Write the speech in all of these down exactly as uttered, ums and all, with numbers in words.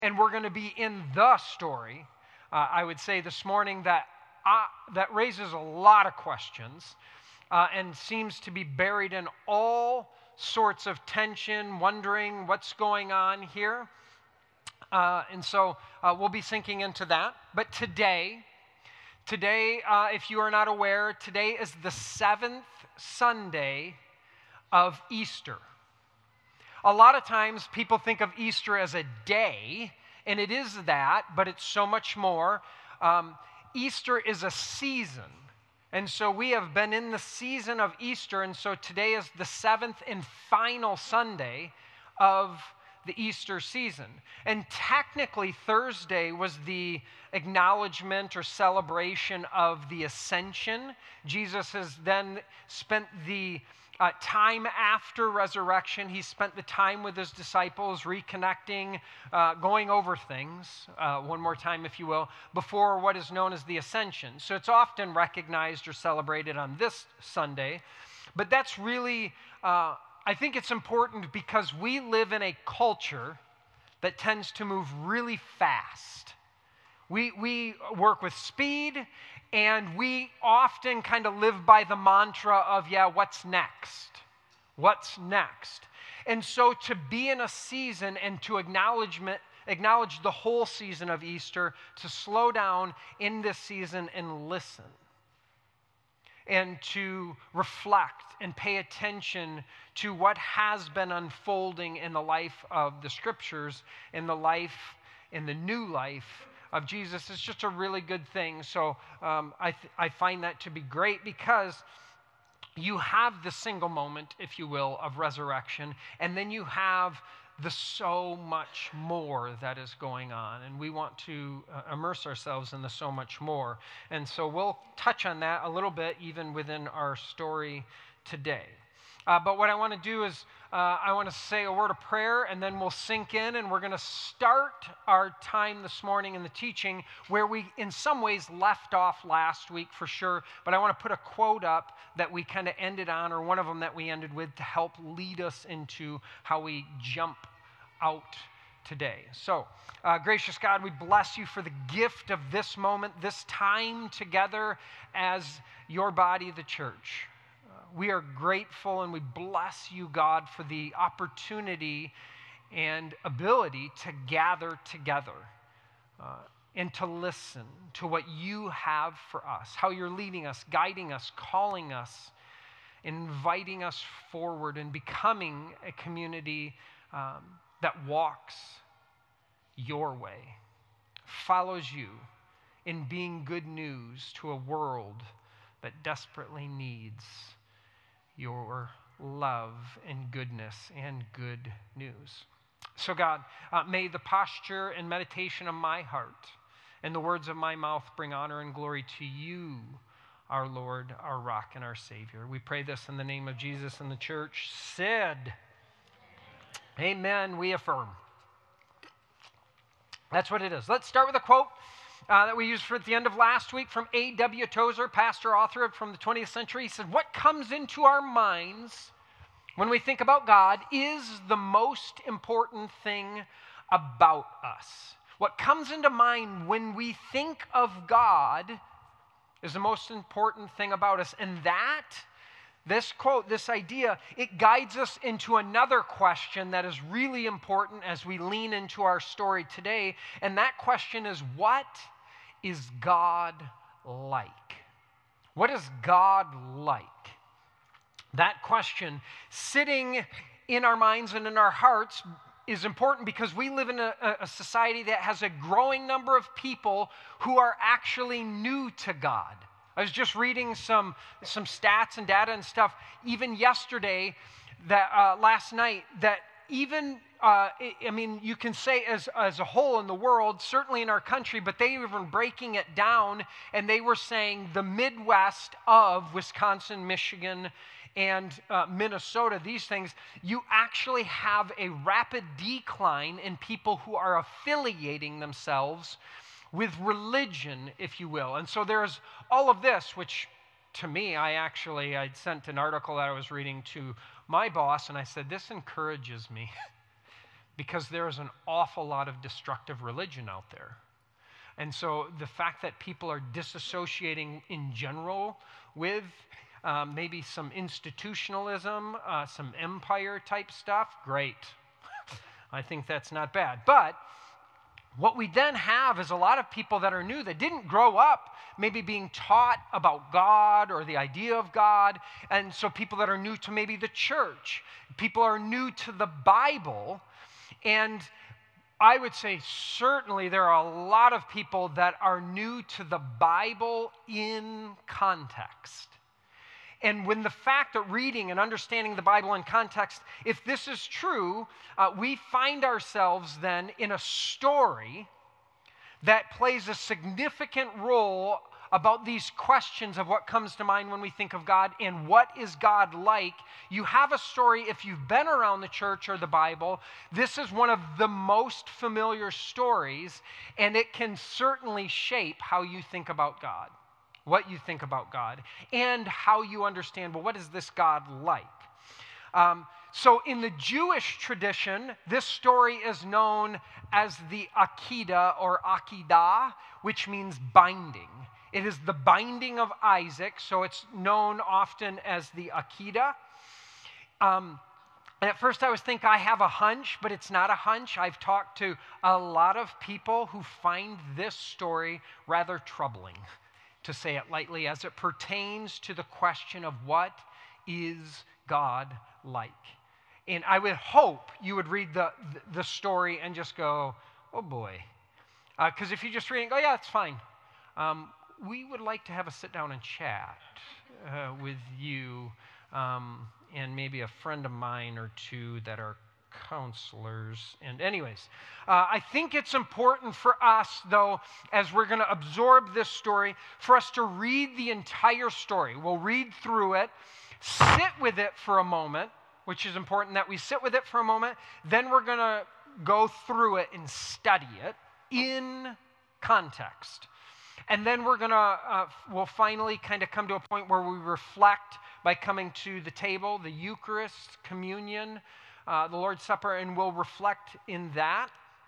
And we're going to be in the story, uh, I would say this morning, that, uh, that raises a lot of questions uh, and seems to be buried in all sorts of tension, wondering what's going on here. Uh, and so uh, we'll be sinking into that. But today, today, uh, if you are not aware, today is the seventh Sunday of Easter. A lot of times people think of Easter as a day, and it is that, but it's so much more. Um, Easter is a season, and so we have been in the season of Easter, and so today is the seventh and final Sunday of the Easter season. And technically, Thursday was the acknowledgement or celebration of the ascension. Jesus has then spent the Uh, time after resurrection. He spent the time with his disciples, reconnecting, uh, going over things, uh, one more time, if you will, before what is known as the ascension. So it's often recognized or celebrated on this Sunday. But that's really, uh, I think it's important because we live in a culture that tends to move really fast. We, we work with speed, and we often kind of live by the mantra of, yeah, what's next? What's next? And so to be in a season and to acknowledgement, acknowledge the whole season of Easter, to slow down in this season and listen, and to reflect and pay attention to what has been unfolding in the life of the Scriptures, in the life, in the new life of Jesus, is just a really good thing. So um, I, th- I find that to be great because you have the single moment, if you will, of resurrection, and then you have the so much more that is going on. And we want to uh, immerse ourselves in the so much more. And so we'll touch on that a little bit even within our story today. Uh, but what I want to do is uh, I want to say a word of prayer, and then we'll sink in, and we're going to start our time this morning in the teaching where we, in some ways, left off last week for sure. But I want to put a quote up that we kind of ended on, or one of them that we ended with, to help lead us into how we jump out today. So, uh, gracious God, we bless you for the gift of this moment, this time together as your body, the church. We are grateful and we bless you, God, for the opportunity and ability to gather together uh, and to listen to what you have for us, how you're leading us, guiding us, calling us, inviting us forward and becoming a community um, that walks your way, follows you in being good news to a world that desperately needs your love and goodness and good news. So God, uh, may the posture and meditation of my heart and the words of my mouth bring honor and glory to you, our Lord, our rock, and our Savior. We pray this in the name of Jesus, and the church said, amen, we affirm. That's what it is. Let's start with a quote Uh, that we used for at the end of last week from A W Tozer, pastor, author from the twentieth century. He said, what comes into our minds when we think about God is the most important thing about us. What comes into mind when we think of God is the most important thing about us. And that, this quote, this idea, it guides us into another question that is really important as we lean into our story today. And that question is, what is God like? What is God like? That question sitting in our minds and in our hearts is important because we live in a, a society that has a growing number of people who are actually new to God. I was just reading some, some stats and data and stuff, even yesterday, that uh, last night, that even, uh, I mean, you can say as, as a whole in the world, certainly in our country, but they were breaking it down, and they were saying the Midwest of Wisconsin, Michigan, and uh, Minnesota, these things, you actually have a rapid decline in people who are affiliating themselves with religion, if you will. And so there's all of this, which to me, I actually, I sent an article that I was reading to my boss, and I said, this encourages me because there is an awful lot of destructive religion out there. And so the fact that people are disassociating in general with um, maybe some institutionalism, uh, some empire type stuff, great. I think that's not bad. But what we then have is a lot of people that are new that didn't grow up maybe being taught about God or the idea of God. And so people that are new to maybe the church, people are new to the Bible. And I would say certainly there are a lot of people that are new to the Bible in context. And when the fact that reading and understanding the Bible in context, if this is true, uh, we find ourselves then in a story that plays a significant role about these questions of what comes to mind when we think of God and what is God like. You have a story, if you've been around the church or the Bible, this is one of the most familiar stories, and it can certainly shape how you think about God. What you think about God, and how you understand, well, what is this God like? Um, so in the Jewish tradition, this story is known as the Akedah or Akedah, which means binding. It is the binding of Isaac, so it's known often as the Akedah. Um, and at first I was thinking I have a hunch, but it's not a hunch. I've talked to a lot of people who find this story rather troubling, to say it lightly, as it pertains to the question of what is God like. And I would hope you would read the, the story and just go, oh boy. Because uh, if you just read it and go, yeah, it's fine. Um, we would like to have a sit down and chat uh, with you um, and maybe a friend of mine or two that are counselors. And anyways, uh, I think it's important for us, though, as we're going to absorb this story, for us to read the entire story. We'll read through it, sit with it for a moment, which is important that we sit with it for a moment. Then we're going to go through it and study it in context. And then we're going to, uh, we'll finally kind of come to a point where we reflect by coming to the table, the Eucharist, communion, Uh, the Lord's Supper, and we'll reflect in that.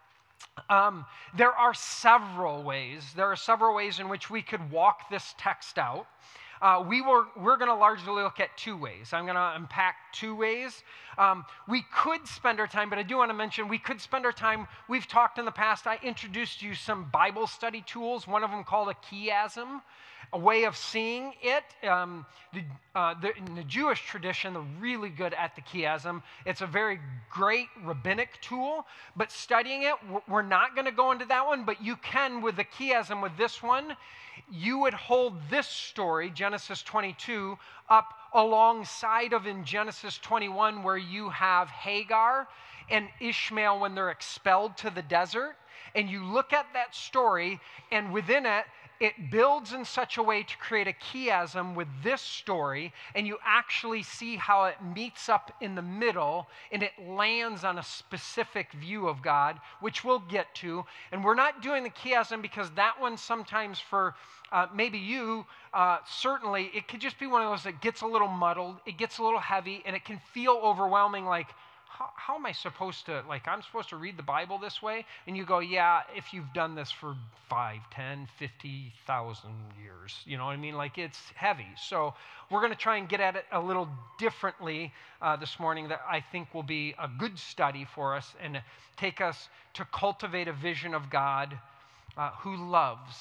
Um, there are several ways. There are several ways in which we could walk this text out. Uh, we were, we're going to largely look at two ways. I'm going to unpack two ways. Um, we could spend our time, but I do want to mention we could spend our time. We've talked in the past. I introduced you some Bible study tools, one of them called a chiasm, a way of seeing it. Um, the, uh, the, in the Jewish tradition, they're really good at the chiasm. It's a very great rabbinic tool, but studying it, we're not going to go into that one, but you can with the chiasm with this one. You would hold this story, Genesis twenty-two, up alongside of in Genesis twenty-one, where you have Hagar and Ishmael when they're expelled to the desert. And you look at that story, and within it, it builds in such a way to create a chiasm with this story, and you actually see how it meets up in the middle, and it lands on a specific view of God, which we'll get to. And we're not doing the chiasm because that one sometimes for uh, maybe you, uh, certainly, it could just be one of those that gets a little muddled, it gets a little heavy, and it can feel overwhelming, like, How, how am I supposed to, like, I'm supposed to read the Bible this way? And you go, yeah, if you've done this for five, ten, fifty thousand years. You know what I mean? Like, it's heavy. So we're going to try and get at it a little differently uh, this morning that I think will be a good study for us and take us to cultivate a vision of God uh, who loves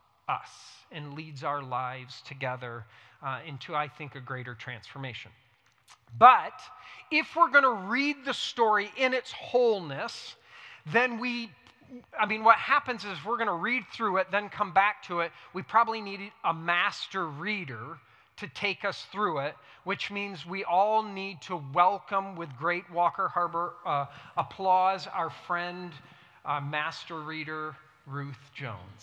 us and leads our lives together uh, into, I think, a greater transformation. But if we're going to read the story in its wholeness, then we, I mean, what happens is we're going to read through it, then come back to it. We probably need a master reader to take us through it, which means we all need to welcome with great Walker Harbor uh, applause our friend, uh, master reader, Ruth Jones.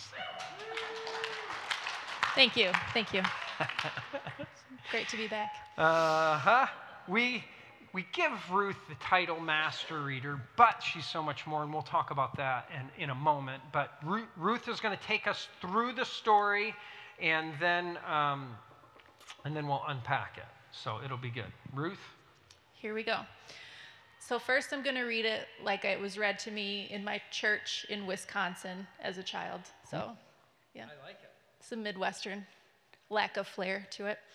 Thank you. Thank you. Great to be back. Uh-huh. We we give Ruth the title Master Reader, but she's so much more, and we'll talk about that in, in a moment. But Ruth, Ruth is going to take us through the story, and then um, and then we'll unpack it. So it'll be good. Ruth? Here we go. So first I'm going to read it like it was read to me in my church in Wisconsin as a child. So, yeah. I like it. Some Midwestern lack of flair to it.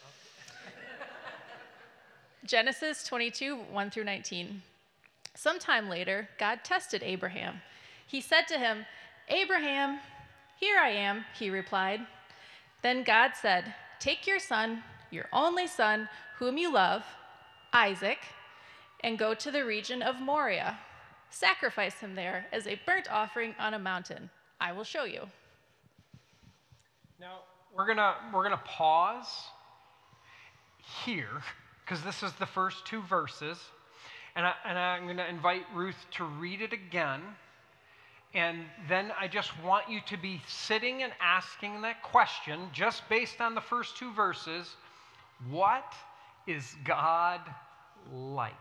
Genesis twenty-two, one through nineteen. Sometime later, God tested Abraham. He said to him, "Abraham, here I am," he replied. Then God said, "Take your son, your only son, whom you love, Isaac, and go to the region of Moriah. Sacrifice him there as a burnt offering on a mountain. I will show you." Now, we're gonna we're gonna pause here because this is the first two verses, and, I, and I'm gonna invite Ruth to read it again, and then I just want you to be sitting and asking that question just based on the first two verses. What is God like?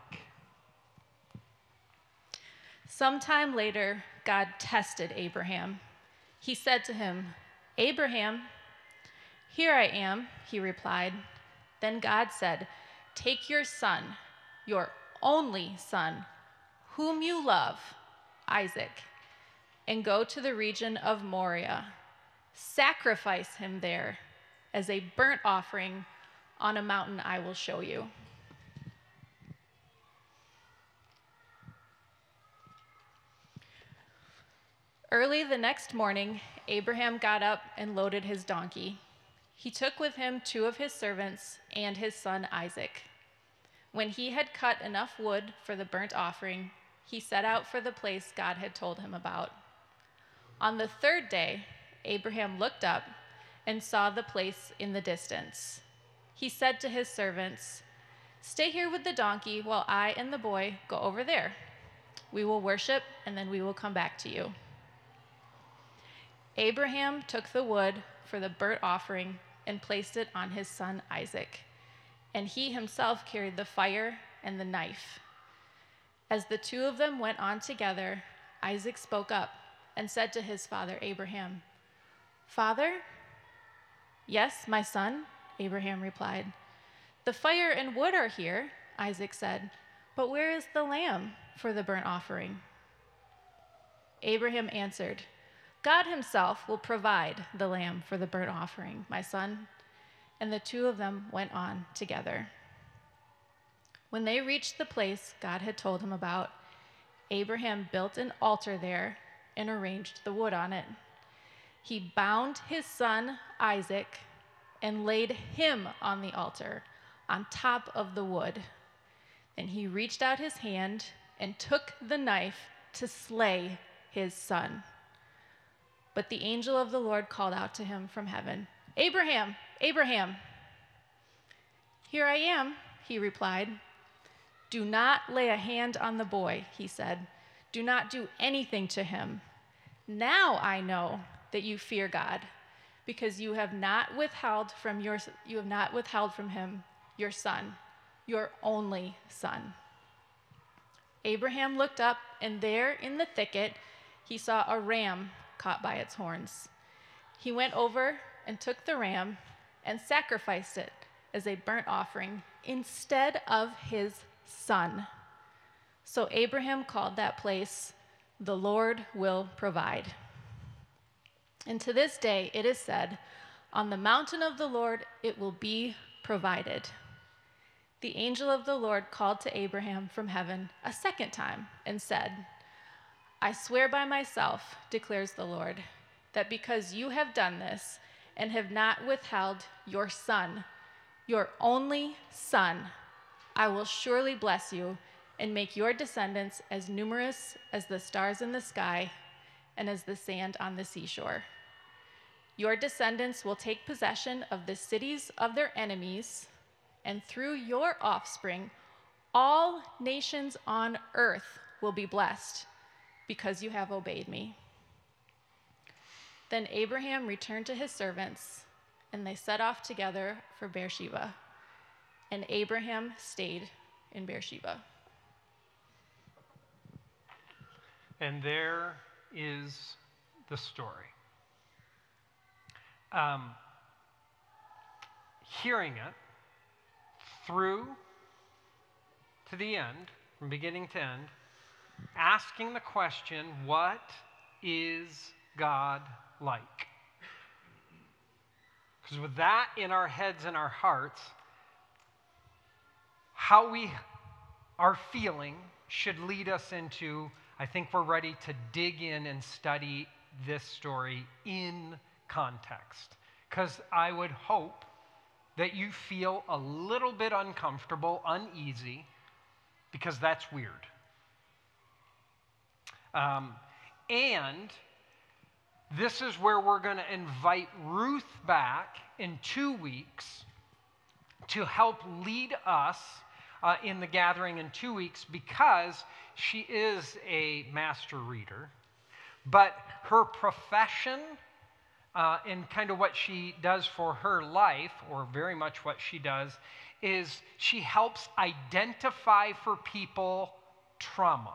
Sometime later, God tested Abraham. He said to him, "Abraham, here I am," he replied. Then God said, "Take your son, your only son, whom you love, Isaac, and go to the region of Moriah. Sacrifice him there as a burnt offering on a mountain I will show you." Early the next morning, Abraham got up and loaded his donkey. He took with him two of his servants and his son Isaac. When he had cut enough wood for the burnt offering, he set out for the place God had told him about. On the third day, Abraham looked up and saw the place in the distance. He said to his servants, "Stay here with the donkey while I and the boy go over there. We will worship, and then we will come back to you." Abraham took the wood for the burnt offering and placed it on his son Isaac, and he himself carried the fire and the knife. As the two of them went on together, Isaac spoke up and said to his father Abraham, "Father?" "Yes, my son," Abraham replied. "The fire and wood are here," Isaac said, "but where is the lamb for the burnt offering?" Abraham answered, "God himself will provide the lamb for the burnt offering, my son." And the two of them went on together. When they reached the place God had told him about, Abraham built an altar there and arranged the wood on it. He bound his son Isaac and laid him on the altar on top of the wood. Then he reached out his hand and took the knife to slay his son. But the angel of the Lord called out to him from heaven, "Abraham, Abraham." "Here I am," he replied. "Do not lay a hand on the boy," he said. "Do not do anything to him. Now I know that you fear God, because you have not withheld from your you have not withheld from him your son, your only son." Abraham looked up, and there in the thicket he saw a ram caught by its horns. He went over and took the ram and sacrificed it as a burnt offering instead of his son. So Abraham called that place, "The Lord will provide." And to this day it is said, "On the mountain of the Lord it will be provided." The angel of the Lord called to Abraham from heaven a second time and said, "I swear by myself, declares the Lord, that because you have done this and have not withheld your son, your only son, I will surely bless you and make your descendants as numerous as the stars in the sky and as the sand on the seashore. Your descendants will take possession of the cities of their enemies, and through your offspring, all nations on earth will be blessed, because you have obeyed me." Then Abraham returned to his servants, and they set off together for Beersheba. And Abraham stayed in Beersheba. And there is the story. Um, hearing it through to the end from beginning to end, asking the question, what is God like? Because with that in our heads and our hearts, how we are feeling should lead us into, I think we're ready to dig in and study this story in context. Because I would hope that you feel a little bit uncomfortable, uneasy, because that's weird. Um, and this is where we're going to invite Ruth back in two weeks to help lead us uh, in the gathering in two weeks because she is a master reader. But her profession uh, and kind of what she does for her life, or very much what she does, is she helps identify for people trauma.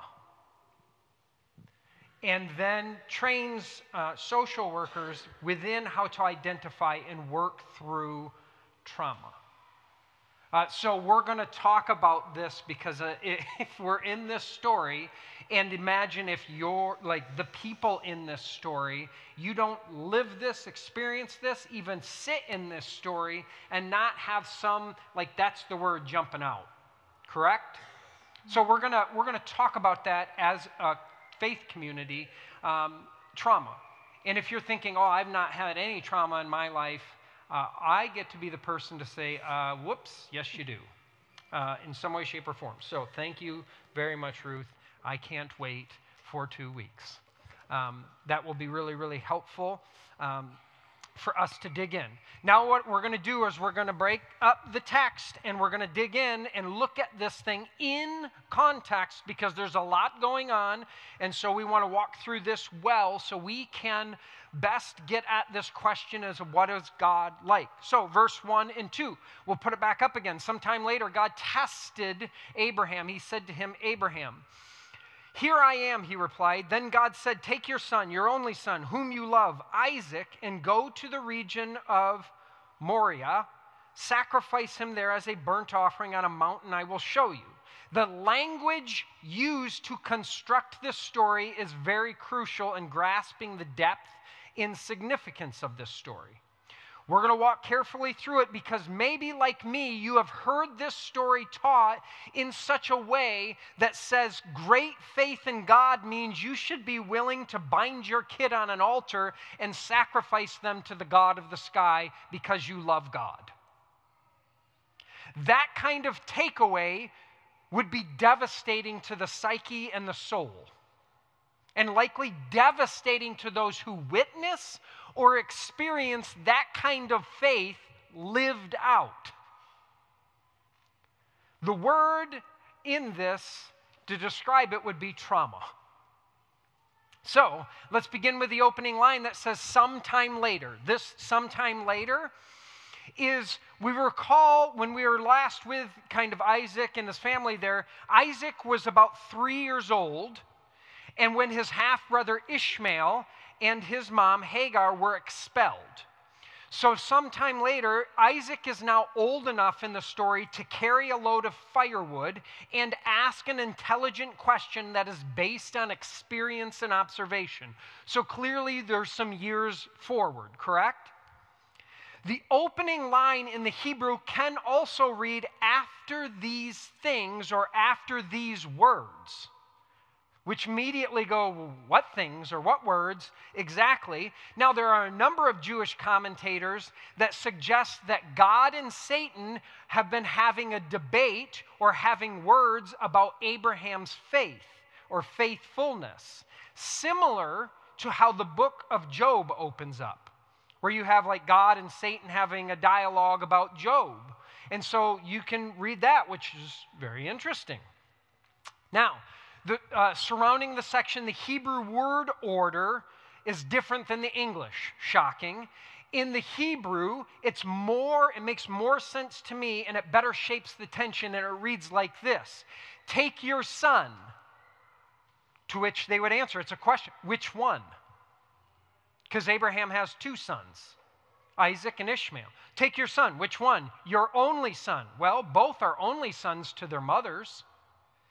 And then trains uh, social workers within how to identify and work through trauma. Uh, so we're going to talk about this because uh, if we're in this story, and imagine if you're, like the people in this story, you don't live this, experience this, even sit in this story, and not have some, like that's the word, jumping out, correct? So we're going to we're going to talk about that as a faith community, um, trauma. And if you're thinking, oh, I've not had any trauma in my life, uh, I get to be the person to say, uh, whoops, yes, you do, uh, in some way, shape, or form. So thank you very much, Ruth. I can't wait for two weeks. Um, that will be really, really helpful um, for us to dig in. Now what we're going to do is we're going to break up the text and we're going to dig in and look at this thing in context because there's a lot going on, and so we want to walk through this well so we can best get at this question as what is God like. So verse one and two, we'll put it back up again. Sometime later, God tested Abraham. He said to him, Abraham, here I am, he replied. Then God said, take your son, your only son, whom you love, Isaac, and go to the region of Moriah. Sacrifice him there as a burnt offering on a mountain I will show you. The language used to construct this story is very crucial in grasping the depth and significance of this story. We're going to walk carefully through it because maybe like me, you have heard this story taught in such a way that says great faith in God means you should be willing to bind your kid on an altar and sacrifice them to the God of the sky because you love God. That kind of takeaway would be devastating to the psyche and the soul, and likely devastating to those who witness or experience that kind of faith lived out. The word in this to describe it would be trauma. So let's begin with the opening line that says sometime later. This sometime later is, we recall when we were last with kind of Isaac and his family there, Isaac was about three years old, and when his half-brother Ishmael and his mom Hagar were expelled. So sometime later, Isaac is now old enough in the story to carry a load of firewood and ask an intelligent question that is based on experience and observation. So clearly there's some years forward, correct? The opening line in the Hebrew can also read after these things or after these words, which immediately go, what things or what words exactly? Now, there are a number of Jewish commentators that suggest that God and Satan have been having a debate or having words about Abraham's faith or faithfulness, similar to how the book of Job opens up, where you have like God and Satan having a dialogue about Job. And so you can read that, which is very interesting. Now, The, uh, surrounding the section, the Hebrew word order is different than the English. Shocking. In the Hebrew, it's more, it makes more sense to me, and it better shapes the tension, and it reads like this. Take your son. To which they would answer, it's a question, which one? Because Abraham has two sons, Isaac and Ishmael. Take your son, which one? Your only son. Well, both are only sons to their mothers.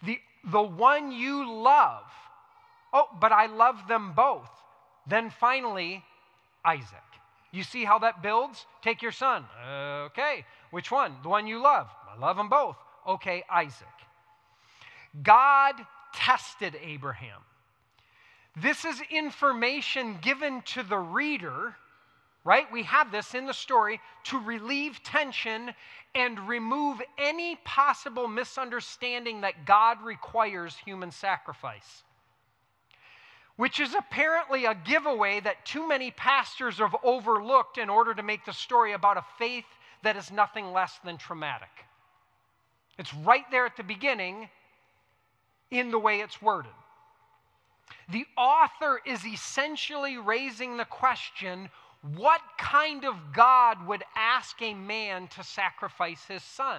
The, the one you love. Oh, but I love them both. Then finally, Isaac. You see how that builds? Take your son. Okay, which one? The one you love. I love them both. Okay, Isaac. God tested Abraham. This is information given to the reader, right? We have this in the story to relieve tension and remove any possible misunderstanding that God requires human sacrifice, which is apparently a giveaway that too many pastors have overlooked in order to make the story about a faith that is nothing less than traumatic. It's right there at the beginning in the way it's worded. The author is essentially raising the question, what kind of God would ask a man to sacrifice his son?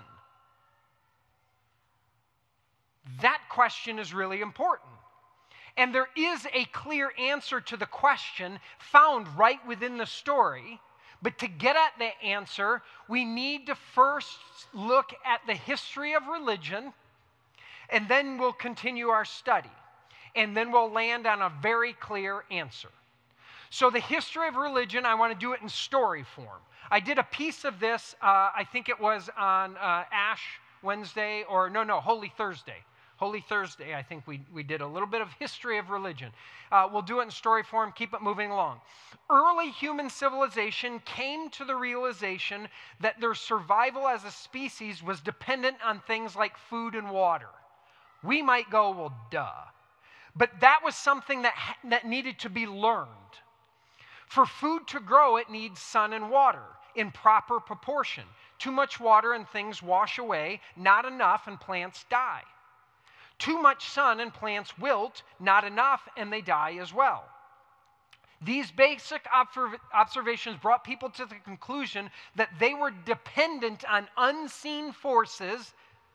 That question is really important. And there is a clear answer to the question found right within the story. But to get at the answer, we need to first look at the history of religion, and then we'll continue our study. And then we'll land on a very clear answer. So the history of religion, I want to do it in story form. I did a piece of this, uh, I think it was on uh, Ash Wednesday, or no, no, Holy Thursday. Holy Thursday, I think we, we did a little bit of history of religion. Uh, we'll do it in story form, keep it moving along. Early human civilization came to the realization that their survival as a species was dependent on things like food and water. We might go, well, duh. But that was something that, that needed to be learned. For food to grow, it needs sun and water in proper proportion. Too much water and things wash away, not enough and plants die. Too much sun and plants wilt, not enough and they die as well. These basic observ- observations brought people to the conclusion that they were dependent on unseen forces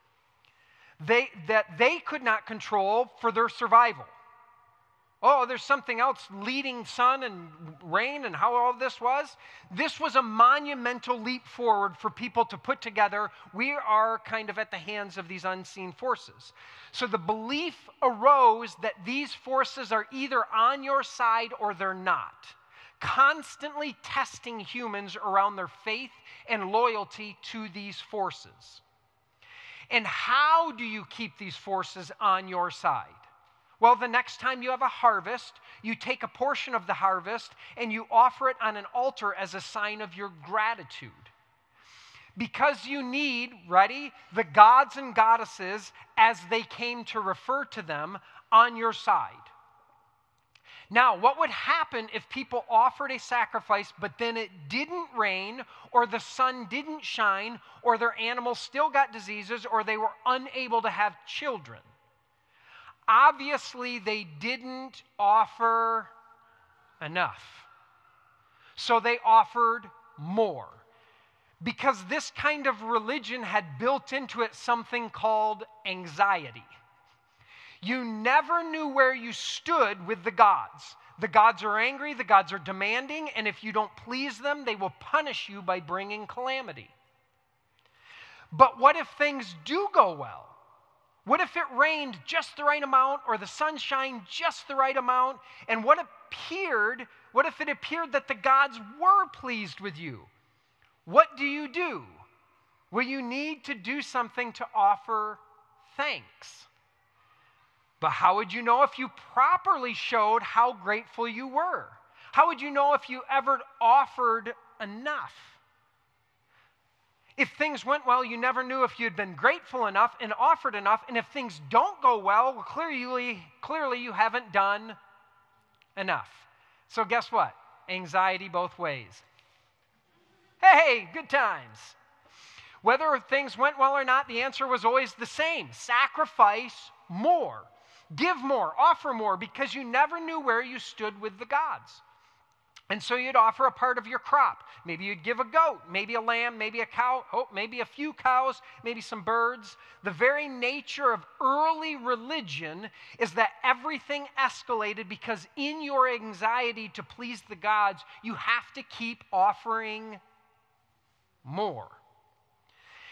they, that they could not control for their survival. Oh, there's something else leading sun and rain and how all this was. This was a monumental leap forward for people to put together. We are kind of at the hands of these unseen forces. So the belief arose that these forces are either on your side or they're not, constantly testing humans around their faith and loyalty to these forces. And how do you keep these forces on your side? Well, the next time you have a harvest, you take a portion of the harvest and you offer it on an altar as a sign of your gratitude. Because you need, ready, the gods and goddesses, as they came to refer to them, on your side. Now, what would happen if people offered a sacrifice, but then it didn't rain, or the sun didn't shine, or their animals still got diseases, or they were unable to have children? Obviously, they didn't offer enough. So they offered more. Because this kind of religion had built into it something called anxiety. You never knew where you stood with the gods. The gods are angry, the gods are demanding, and if you don't please them, they will punish you by bringing calamity. But what if things do go well? What if it rained just the right amount or the sun shined just the right amount? And what appeared, what if it appeared that the gods were pleased with you? What do you do? Well, you need to do something to offer thanks. But how would you know if you properly showed how grateful you were? How would you know if you ever offered enough? If things went well, you never knew if you'd been grateful enough and offered enough. And if things don't go well, well clearly, clearly you haven't done enough. So guess what? Anxiety both ways. Hey, good times. Whether things went well or not, the answer was always the same. Sacrifice more. Give more. Offer more, because you never knew where you stood with the gods. And so you'd offer a part of your crop. Maybe you'd give a goat, maybe a lamb, maybe a cow, oh, maybe a few cows, maybe some birds. The very nature of early religion is that everything escalated because in your anxiety to please the gods, you have to keep offering more.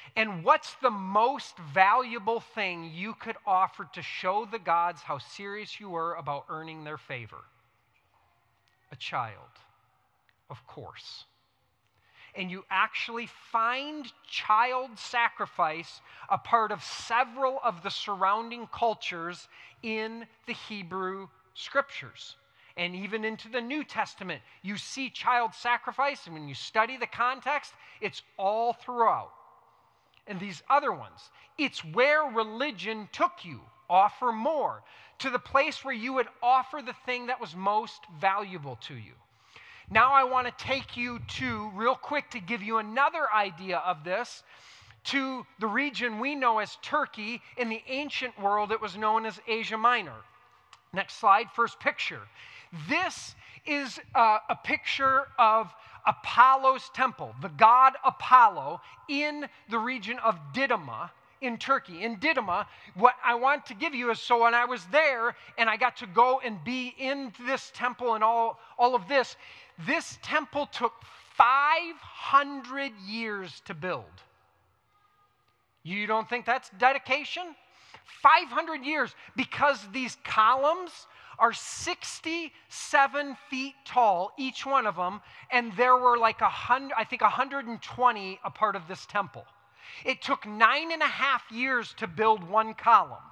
And what's the most valuable thing you could offer to show the gods how serious you were about earning their favor? A child, of course. And you actually find child sacrifice a part of several of the surrounding cultures in the Hebrew Scriptures. And even into the New Testament, you see child sacrifice, and when you study the context, it's all throughout. And these other ones, it's where religion took you, offer more, to the place where you would offer the thing that was most valuable to you. Now I want to take you to, real quick, to give you another idea of this, to the region we know as Turkey. In the ancient world, it was known as Asia Minor. Next slide, first picture. This is uh, a picture of Apollo's temple, the god Apollo, in the region of Didyma in Turkey. In Didyma, what I want to give you is, so when I was there and I got to go and be in this temple and all, all of this, this temple took five hundred years to build. You don't think that's dedication? five hundred years, because these columns are sixty-seven feet tall, each one of them, and there were like a hundred, I think one hundred twenty a part of this temple. It took nine and a half years to build one column.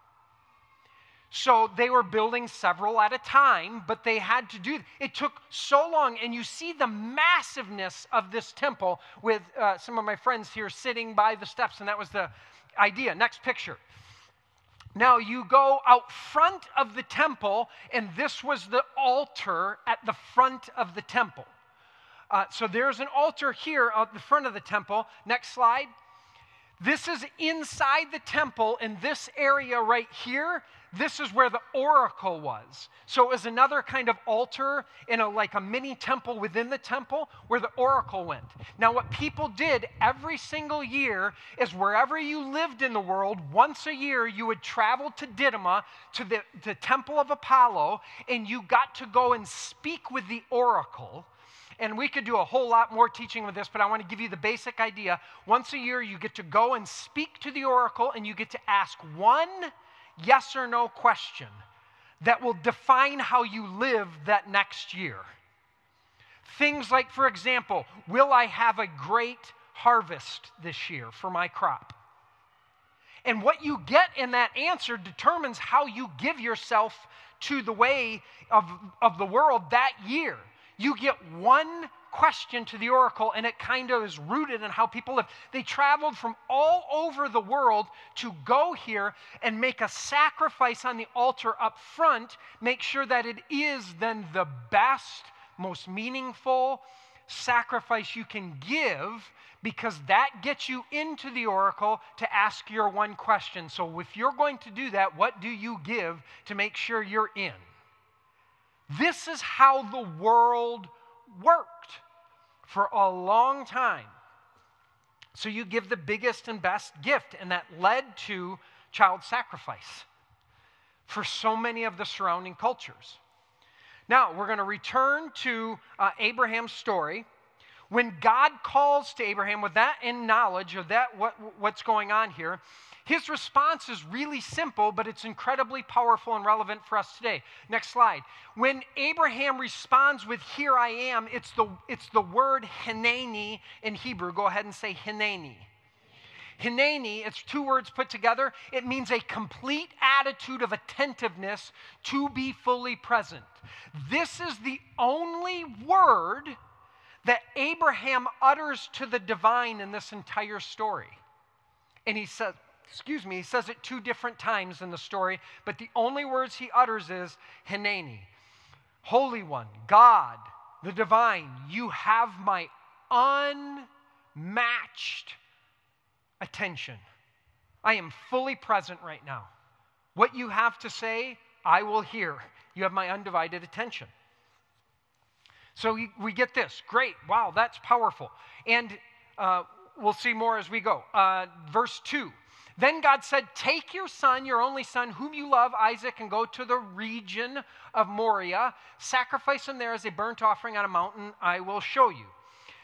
So they were building several at a time, but they had to do, it took so long, and you see the massiveness of this temple with uh, some of my friends here sitting by the steps, and that was the idea. Next picture. Now you go out front of the temple, and this was the altar at the front of the temple. Uh, so there's an altar here at the front of the temple. Next slide. This is inside the temple in this area right here. This is where the oracle was. So it was another kind of altar in a like a mini temple within the temple where the oracle went. Now what people did every single year is wherever you lived in the world, once a year you would travel to Didyma, to the, the temple of Apollo, and you got to go and speak with the oracle. And we could do a whole lot more teaching with this, but I want to give you the basic idea. Once a year you get to go and speak to the oracle, and you get to ask one yes or no question that will define how you live that next year. Things like, for example, will I have a great harvest this year for my crop? And what you get in that answer determines how you give yourself to the way of, of the world that year. You get one question to the oracle, and it kind of is rooted in how people live. They traveled from all over the world to go here and make a sacrifice on the altar up front, make sure that it is then the best, most meaningful sacrifice you can give, because that gets you into the oracle to ask your one question. So if you're going to do that, what do you give to make sure you're in? This is how the world worked for a long time. So you give the biggest and best gift, and that led to child sacrifice for so many of the surrounding cultures. Now, we're going to return to uh, Abraham's story. When God calls to Abraham with that in knowledge of that, what, what's going on here, his response is really simple, but it's incredibly powerful and relevant for us today. Next slide. When Abraham responds with, "Here I am," it's the, it's the word Hineni in Hebrew. Go ahead and say Hineni. Hineni, it's two words put together. It means a complete attitude of attentiveness to be fully present. This is the only word that Abraham utters to the divine in this entire story. And he says, excuse me, he says it two different times in the story, but the only words he utters is Hineni. Holy One, God, the divine, you have my unmatched attention. I am fully present right now. What you have to say, I will hear. You have my undivided attention. So we, we get this. Great. Wow, that's powerful. And uh, we'll see more as we go. Uh, verse two. Then God said, "Take your son, your only son, whom you love, Isaac, and go to the region of Moriah. Sacrifice him there as a burnt offering on a mountain I will show you."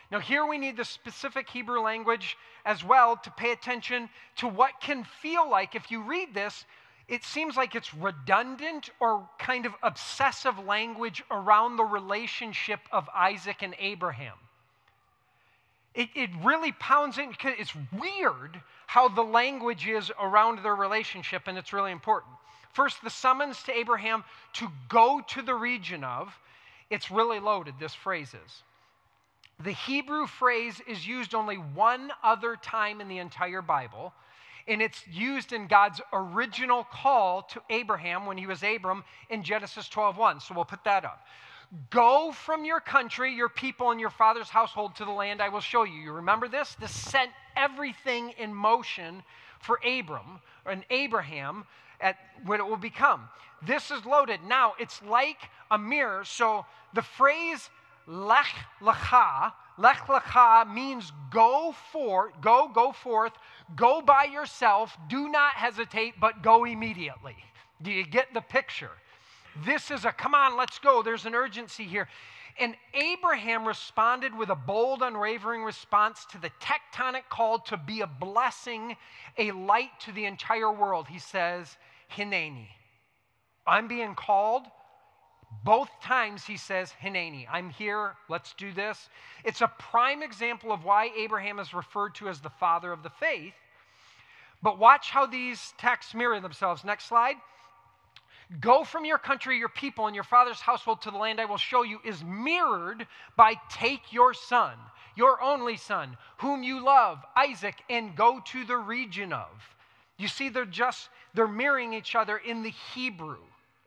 Now, here we need the specific Hebrew language as well to pay attention to what can feel like, if you read this, it seems like it's redundant or kind of obsessive language around the relationship of Isaac and Abraham. It, it really pounds in, because it's weird how the language is around their relationship, and it's really important. First, the summons to Abraham to go to the region of, it's really loaded, this phrase is. The Hebrew phrase is used only one other time in the entire Bible, and it's used in God's original call to Abraham when he was Abram in Genesis twelve one. So we'll put that up. Go from your country, your people, and your father's household to the land I will show you. You remember this? This set everything in motion for Abram, and Abraham, at what it will become. This is loaded. Now, it's like a mirror. So the phrase Lech lecha, Lech lecha means go forth, go, go forth, go by yourself, do not hesitate, but go immediately. Do you get the picture? This is a, come on, let's go. There's an urgency here. And Abraham responded with a bold, unwavering response to the tectonic call to be a blessing, a light to the entire world. He says, Hineni. I'm being called. Both times he says, Hineni, I'm here, let's do this. It's a prime example of why Abraham is referred to as the father of the faith. But watch how these texts mirror themselves. Next slide. Go from your country, your people, and your father's household to the land I will show you is mirrored by take your son, your only son, whom you love, Isaac, and go to the region of. You see, they're just, they're mirroring each other in the Hebrew.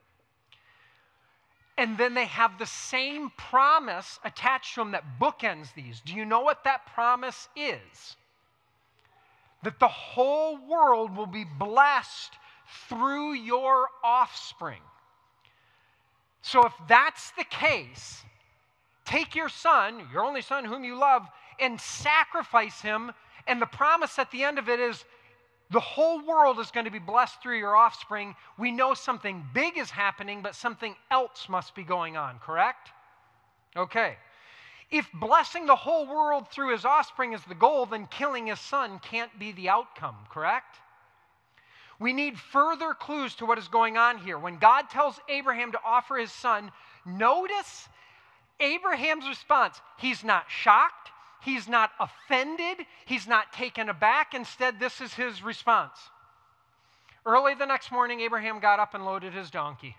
And then they have the same promise attached to them that bookends these. Do you know what that promise is? That the whole world will be blessed through your offspring. So if that's the case, take your son, your only son whom you love, and sacrifice him. And the promise at the end of it is the whole world is going to be blessed through your offspring. We know something big is happening, but something else must be going on, correct? Okay. If blessing the whole world through his offspring is the goal, then killing his son can't be the outcome, correct? We need further clues to what is going on here. When God tells Abraham to offer his son, notice Abraham's response. He's not shocked. He's not offended. He's not taken aback. Instead, this is his response. Early the next morning, Abraham got up and loaded his donkey.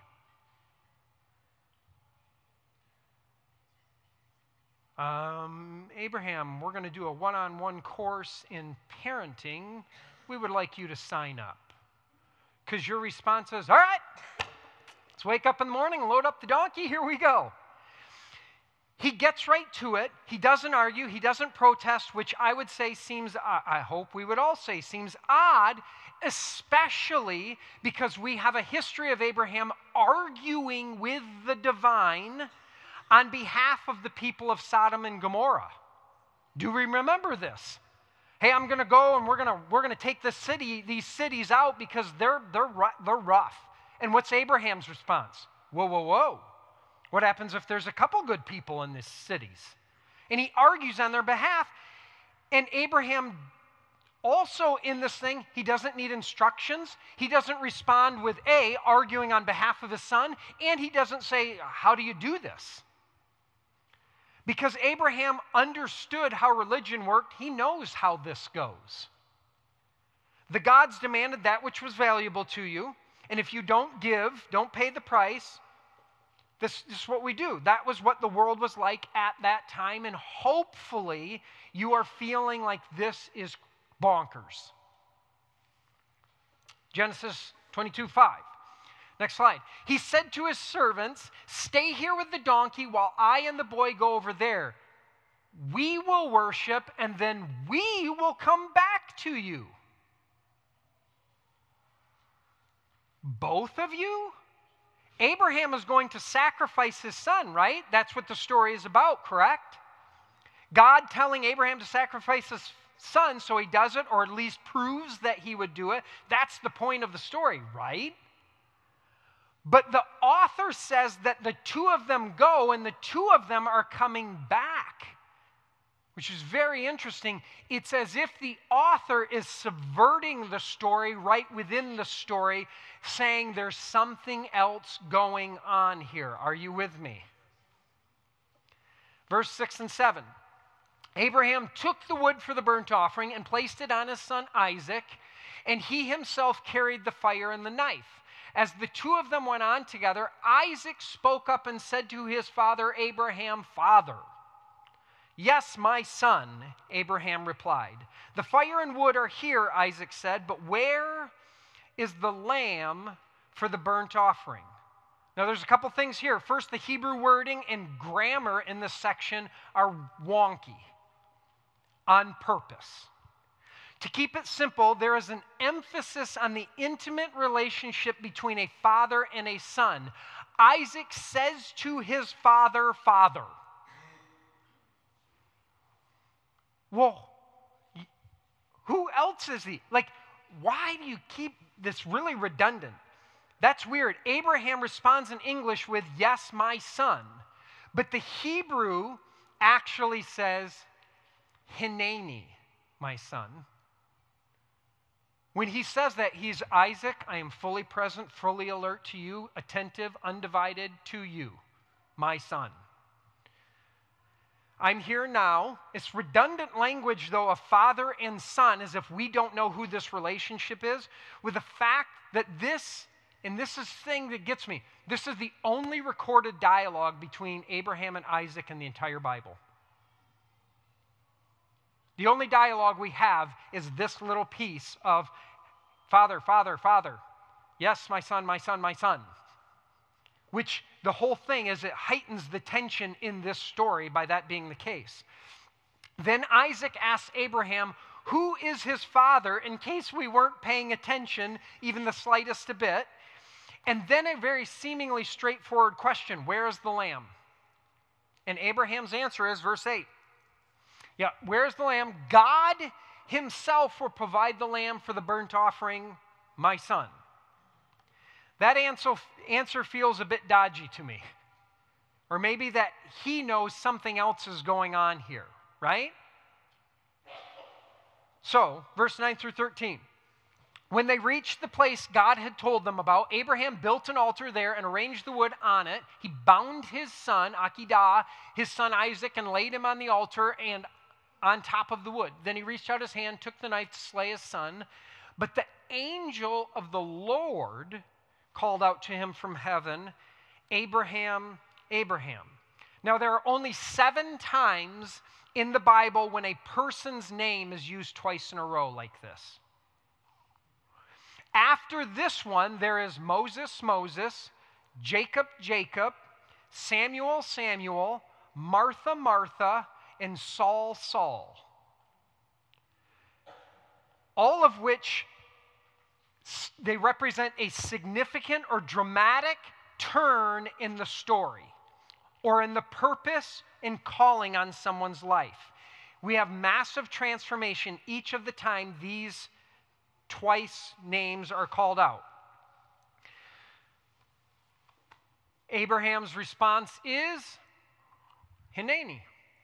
Um, Abraham, we're going to do a one-on-one course in parenting. We would like you to sign up. Because your response is, all right, let's wake up in the morning and load up the donkey. Here we go. He gets right to it. He doesn't argue. He doesn't protest, which I would say seems, I hope we would all say, seems odd, especially because we have a history of Abraham arguing with the divine on behalf of the people of Sodom and Gomorrah. Do we remember this? Hey, I'm going to go and we're going to we're going to take this city, these cities out because they're they're they're rough. And what's Abraham's response? Whoa, whoa, whoa. What happens if there's a couple good people in these cities? And he argues on their behalf. And Abraham also in this thing, he doesn't need instructions. He doesn't respond with A, arguing on behalf of his son, and he doesn't say, how do you do this? Because Abraham understood how religion worked, he knows how this goes. The gods demanded that which was valuable to you, and if you don't give, don't pay the price, this, this is what we do. That was what the world was like at that time, and hopefully you are feeling like this is bonkers. Genesis twenty-two five. Next slide. He said to his servants, stay here with the donkey while I and the boy go over there. We will worship, and then we will come back to you. Both of you? Abraham is going to sacrifice his son, right? That's what the story is about, correct? God telling Abraham to sacrifice his son, so he does it, or at least proves that he would do it. That's the point of the story, right? But the author says that the two of them go, and the two of them are coming back. which is very interesting. It's as if the author is subverting the story right within the story, saying there's something else going on here. Are you with me? Verse six and seven. Abraham took the wood for the burnt offering and placed it on his son Isaac, and he himself carried the fire and the knife. As the two of them went on together, Isaac spoke up and said to his father Abraham, "Father." "Yes, my son," Abraham replied. "The fire and wood are here," Isaac said, "but where is the lamb for the burnt offering?" Now there's a couple things here. First, the Hebrew wording and grammar in this section are wonky on purpose. To keep it simple, there is an emphasis on the intimate relationship between a father and a son. Isaac says to his father, "Father." Well, who else is he? Like, why do you keep this really redundant? That's weird. Abraham responds in English with, "Yes, my son." But the Hebrew actually says, "Hineni, my son." When he says that, he's Isaac, I am fully present, fully alert to you, attentive, undivided to you, my son. I'm here now. It's redundant language, though, of father and son, as if we don't know who this relationship is, with the fact that this, and this is the thing that gets me, this is the only recorded dialogue between Abraham and Isaac in the entire Bible. The only dialogue we have is this little piece of father, father, father. Yes, my son, my son, my son. Which the whole thing is it heightens the tension in this story by that being the case. Then Isaac asks Abraham, who is his father, in case we weren't paying attention even the slightest a bit. And then a very seemingly straightforward question, where is the lamb? And Abraham's answer is verse eight. Yeah, where's the lamb? God himself will provide the lamb for the burnt offering, my son. That answer, answer feels a bit dodgy to me. Or maybe that he knows something else is going on here, right? So, verse nine through thirteen. When they reached the place God had told them about, Abraham built an altar there and arranged the wood on it. He bound his son, Akedah, his son Isaac, and laid him on the altar and on top of the wood. Then he reached out his hand, took the knife to slay his son. But the angel of the Lord called out to him from heaven, Abraham, Abraham. Now, there are only seven times in the Bible when a person's name is used twice in a row like this. After this one, there is Moses, Moses, Jacob, Jacob, Samuel, Samuel, Martha, Martha, and Saul, Saul. All of which they represent a significant or dramatic turn in the story or in the purpose and calling on someone's life. We have massive transformation each of the time these twice names are called out. Abraham's response is Hineni.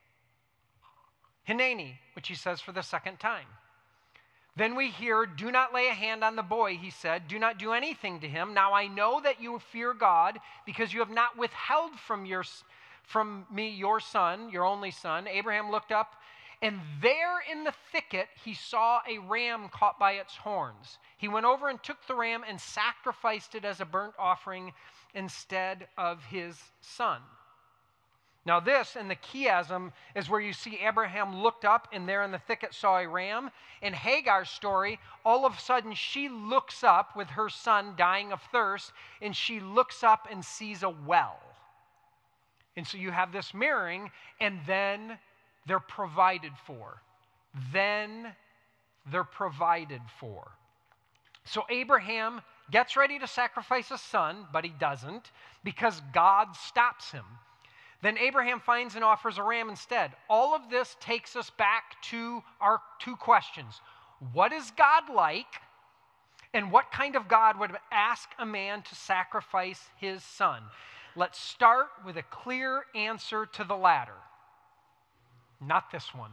Hineni, which he says for the second time. Then we hear, do not lay a hand on the boy, he said. Do not do anything to him. Now I know that you fear God because you have not withheld from, your, from me your son, your only son. Abraham looked up, and there in the thicket he saw a ram caught by its horns. He went over and took the ram and sacrificed it as a burnt offering instead of his son. Now this, in the chiasm, is where you see Abraham looked up and there in the thicket saw a ram. In Hagar's story, all of a sudden she looks up with her son dying of thirst, and she looks up and sees a well. And so you have this mirroring, and then they're provided for. Then they're provided for. So Abraham gets ready to sacrifice his son, but he doesn't because God stops him. Then Abraham finds and offers a ram instead. All of this takes us back to our two questions. What is God like? And what kind of God would ask a man to sacrifice his son? Let's start with a clear answer to the latter. Not this one.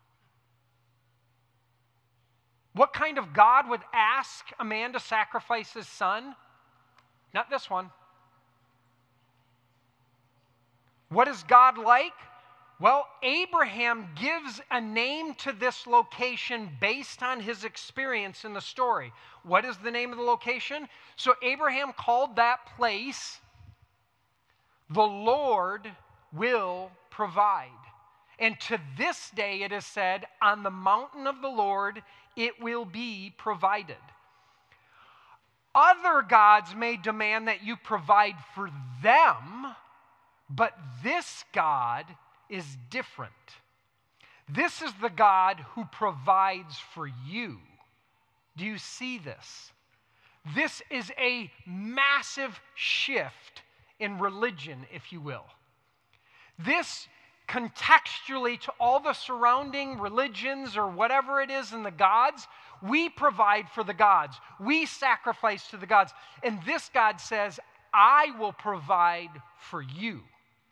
What kind of God would ask a man to sacrifice his son? Not this one. What is God like? Well, Abraham gives a name to this location based on his experience in the story. What is the name of the location? So Abraham called that place, "The Lord will provide." And to this day it is said, "On the mountain of the Lord it will be provided." Other gods may demand that you provide for them, but this God is different. This is the God who provides for you. Do you see this? This is a massive shift in religion, if you will. This contextually to all the surrounding religions or whatever it is in the gods, we provide for the gods. We sacrifice to the gods. And this God says, "I will provide for you."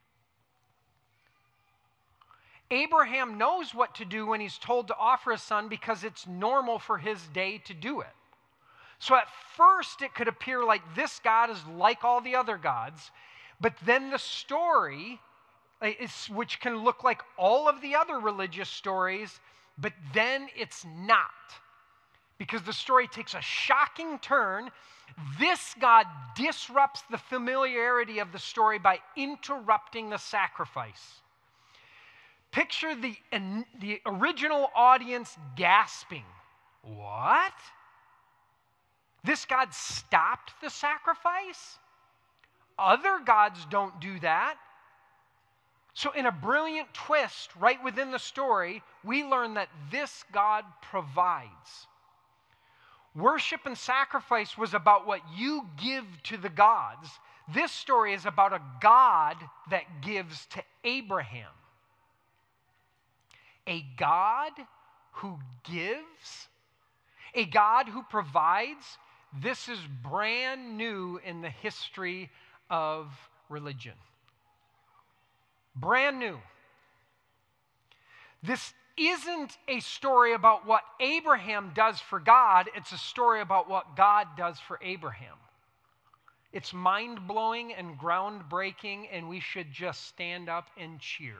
Abraham knows what to do when he's told to offer his son because it's normal for his day to do it. So at first it could appear like this God is like all the other gods, but then the story, is, which can look like all of the other religious stories, but then it's not. Because the story takes a shocking turn. This God disrupts the familiarity of the story by interrupting the sacrifice. Picture the, the original audience gasping. What? This God stopped the sacrifice? Other gods don't do that. So in a brilliant twist right within the story, we learn that this God provides. Worship and sacrifice was about what you give to the gods. This story is about a God that gives to Abraham. A God who gives, a God who provides. This is brand new in the history of religion. Brand new. This isn't a story about what Abraham does for God. It's a story about what God does for Abraham. It's mind-blowing and groundbreaking, and we should just stand up and cheer.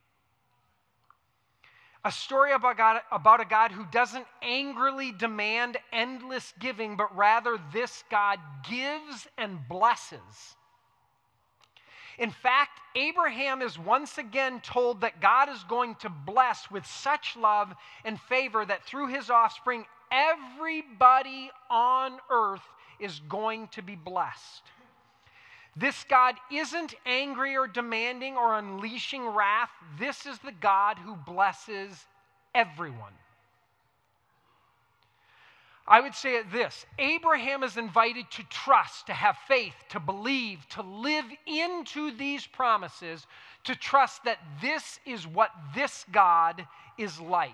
A story about, God, about a God who doesn't angrily demand endless giving, but rather this God gives and blesses. In fact, Abraham is once again told that God is going to bless with such love and favor that through his offspring, everybody on earth is going to be blessed. This God isn't angry or demanding or unleashing wrath. This is the God who blesses everyone. I would say it this: Abraham is invited to trust, to have faith, to believe, to live into these promises, to trust that this is what this God is like.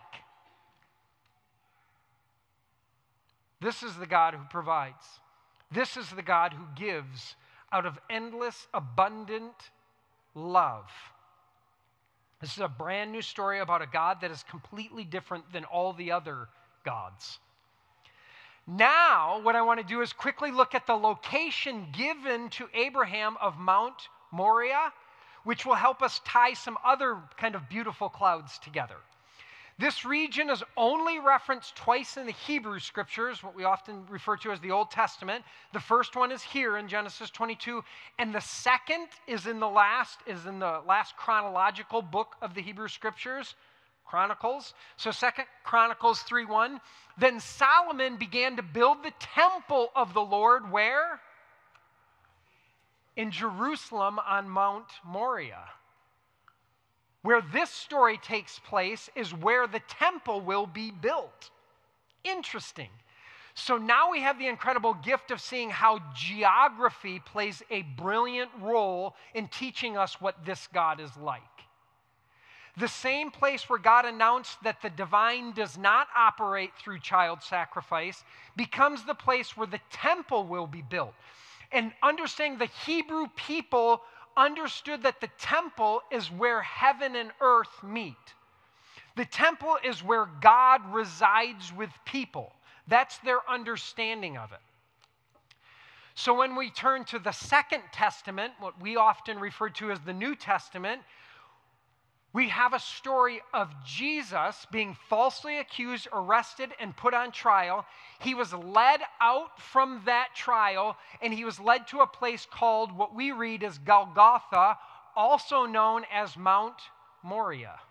This is the God who provides. This is the God who gives out of endless, abundant love. This is a brand new story about a God that is completely different than all the other gods. Now, what I want to do is quickly look at the location given to Abraham of Mount Moriah, which will help us tie some other kind of beautiful clouds together. This region is only referenced twice in the Hebrew Scriptures, what we often refer to as the Old Testament. The first one is here in Genesis twenty-two, and the second is in the last is in the last chronological book of the Hebrew Scriptures, Chronicles. So Second Chronicles three one. Then Solomon began to build the temple of the Lord where? In Jerusalem on Mount Moriah. Where this story takes place is where the temple will be built. Interesting. So now we have the incredible gift of seeing how geography plays a brilliant role in teaching us what this God is like. The same place where God announced that the divine does not operate through child sacrifice becomes the place where the temple will be built. And understanding the Hebrew people understood that the temple is where heaven and earth meet. The temple is where God resides with people. That's their understanding of it. So when we turn to the Second Testament, what we often refer to as the New Testament, we have a story of Jesus being falsely accused, arrested, and put on trial. He was led out from that trial, and he was led to a place called what we read as Golgotha, also known as Mount Moriah.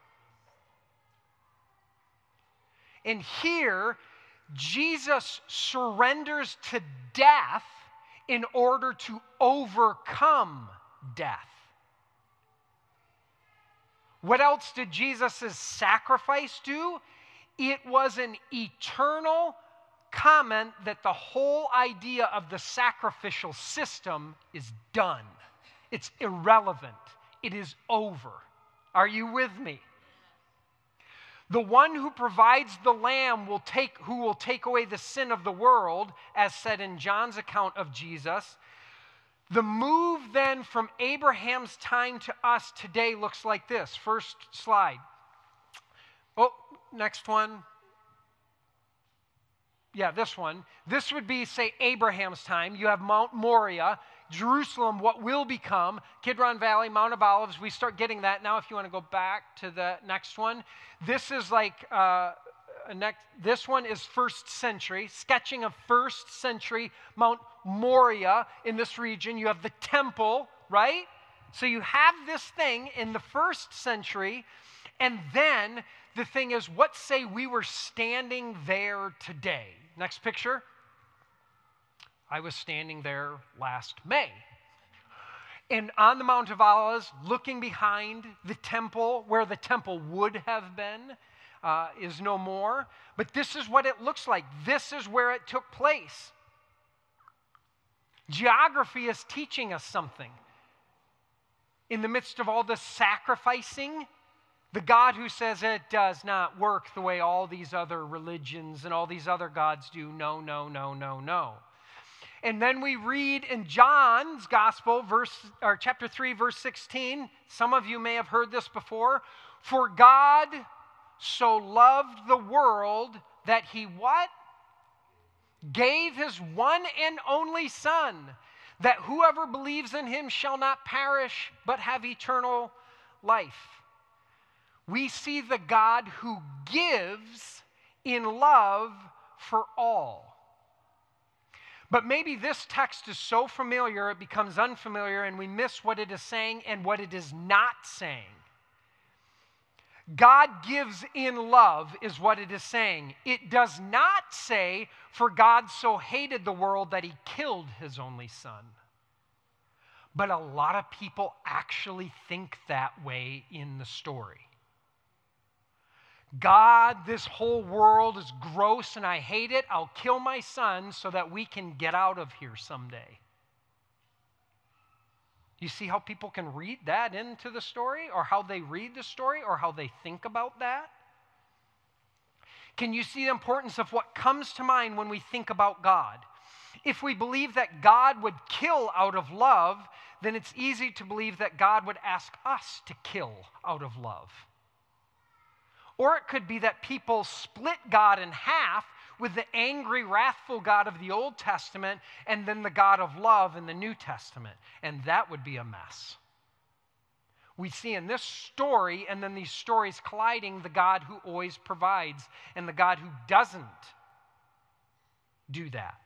And here, Jesus surrenders to death in order to overcome death. What else did Jesus' sacrifice do? It was an eternal comment that the whole idea of the sacrificial system is done. It's irrelevant. It is over. Are you with me? The one who provides the lamb will take, who will take away the sin of the world, as said in John's account of Jesus. The move then from Abraham's time to us today looks like this. First slide. Oh, next one. Yeah, this one. This would be, say, Abraham's time. You have Mount Moriah, Jerusalem, what will become, Kidron Valley, Mount of Olives. We start getting that now if you want to go back to the next one. This is like, uh, next, this one is first century, sketching of first century Mount Moriah in this region. You have the temple, right? So you have this thing in the first century, and then the thing is, what say we were standing there today? Next picture. I was standing there last May. And on the Mount of Olives, looking behind the temple, where the temple would have been, uh, is no more. But this is what it looks like. This is where it took place. Geography is teaching us something. In the midst of all this sacrificing, the God who says it does not work the way all these other religions and all these other gods do. No, no, no, no, no. And then we read in John's Gospel, verse or chapter three, verse sixteen. Some of you may have heard this before. For God so loved the world that he what? Gave his one and only Son, that whoever believes in him shall not perish, but have eternal life. We see the God who gives in love for all. But maybe this text is so familiar it becomes unfamiliar and we miss what it is saying and what it is not saying. God gives in love is what it is saying. It does not say, for God so hated the world that he killed his only Son. But a lot of people actually think that way in the story. God, this whole world is gross and I hate it. I'll kill my Son so that we can get out of here someday. You see how people can read that into the story, or how they read the story, or how they think about that? Can you see the importance of what comes to mind when we think about God? If we believe that God would kill out of love, then it's easy to believe that God would ask us to kill out of love. Or it could be that people split God in half with the angry, wrathful God of the Old Testament and then the God of love in the New Testament. And that would be a mess. We see in this story and then these stories colliding the God who always provides and the God who doesn't do that.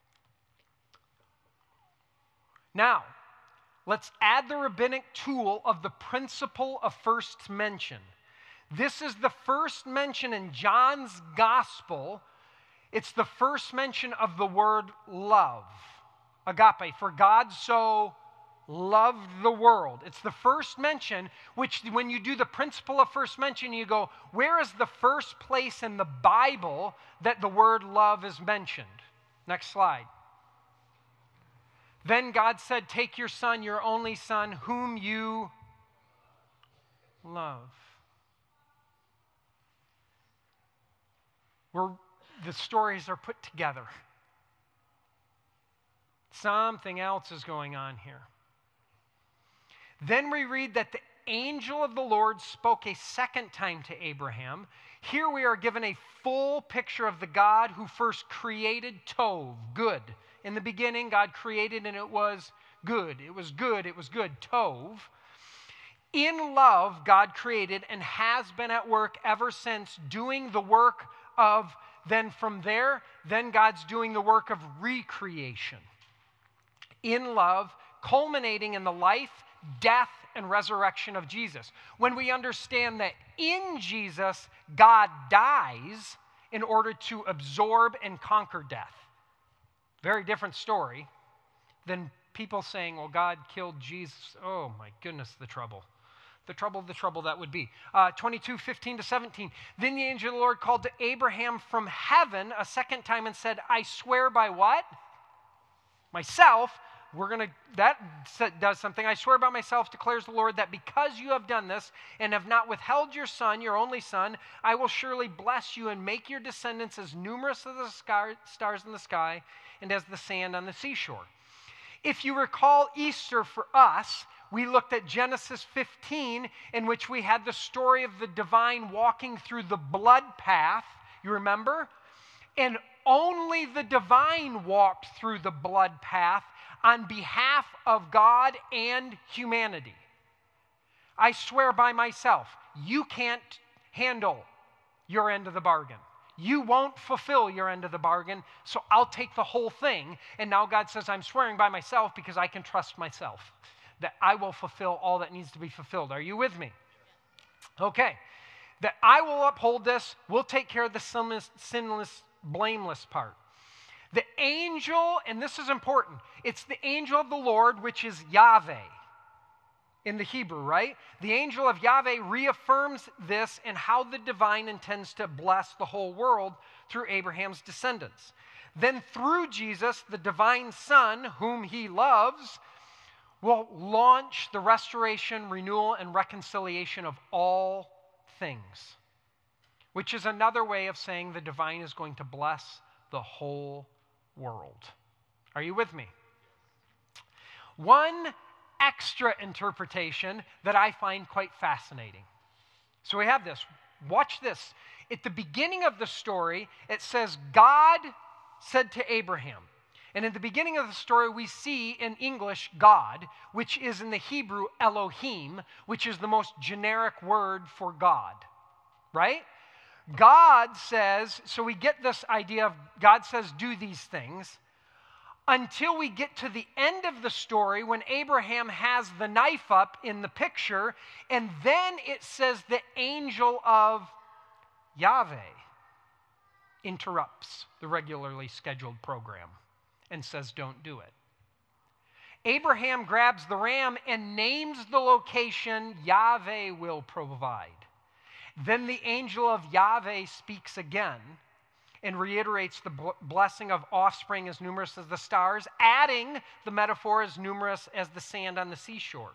Now, let's add the rabbinic tool of the principle of first mention. This is the first mention in John's Gospel. It's the first mention of the word love, agape, for God so loved the world. It's the first mention, which when you do the principle of first mention, you go, where is the first place in the Bible that the word love is mentioned? Next slide. Then God said, take your Son, your only Son, whom you love. Where the stories are put together. Something else is going on here. Then we read that the angel of the Lord spoke a second time to Abraham. Here we are given a full picture of the God who first created Tov, good. In the beginning, God created and it was good. It was good, it was good, Tov. In love, God created and has been at work ever since, doing the work of, then from there, then God's doing the work of recreation. In love, culminating in the life, death, and resurrection of Jesus. When we understand that in Jesus, God dies in order to absorb and conquer death. Very different story than people saying, well, God killed Jesus. Oh my goodness, the trouble. The trouble, the trouble that would be. Uh, twenty-two, fifteen to seventeen. Then the angel of the Lord called to Abraham from heaven a second time and said, I swear by what? Myself. We're going to, that does something. I swear by myself, declares the Lord, that because you have done this and have not withheld your son, your only son, I will surely bless you and make your descendants as numerous as the sky, stars in the sky and as the sand on the seashore. If you recall Easter for us, we looked at Genesis fifteen, in which we had the story of the divine walking through the blood path. You remember? And only the divine walked through the blood path on behalf of God and humanity. I swear by myself, you can't handle your end of the bargain. You won't fulfill your end of the bargain, so I'll take the whole thing. And now God says, I'm swearing by myself because I can trust myself that I will fulfill all that needs to be fulfilled. Are you with me? Okay. That I will uphold this. We'll take care of the sinless, sinless, blameless part. The angel, and this is important, it's the angel of the Lord, which is Yahweh in the Hebrew, right? The angel of Yahweh reaffirms this and how the divine intends to bless the whole world through Abraham's descendants. Then through Jesus, the divine Son, whom he loves, will launch the restoration, renewal, and reconciliation of all things, which is another way of saying the divine is going to bless the whole world. Are you with me? One extra interpretation that I find quite fascinating. So we have this. Watch this. At the beginning of the story, it says, God said to Abraham. And in the beginning of the story, we see in English God, which is in the Hebrew Elohim, which is the most generic word for God, right? God says, so we get this idea of God says, do these things, until we get to the end of the story when Abraham has the knife up in the picture, and then it says the angel of Yahweh interrupts the regularly scheduled program and says, don't do it. Abraham grabs the ram and names the location Yahweh will provide. Then the angel of Yahweh speaks again and reiterates the blessing of offspring as numerous as the stars, adding the metaphor as numerous as the sand on the seashore.